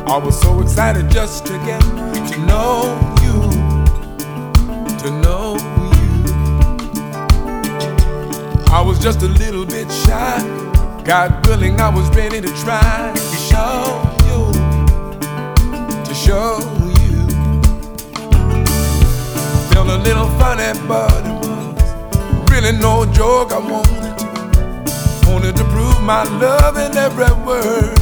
I was so excited just to get to know you, to know you. I was just a little bit shy. God willing, I was ready to try to show you, to show you. Felt a little funny, but it was really no joke. I wanted to prove my love in every word.